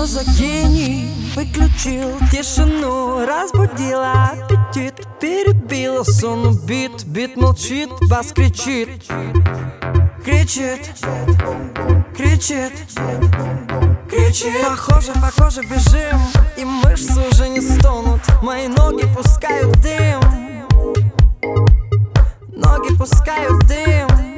Что за гений выключил тишину, разбудила аппетит, перебила сон убит. Бит молчит, бас кричит, кричит, кричит, кричит. Похоже, бежим, и мышцы уже не стонут. Мои ноги пускают дым, ноги пускают дым.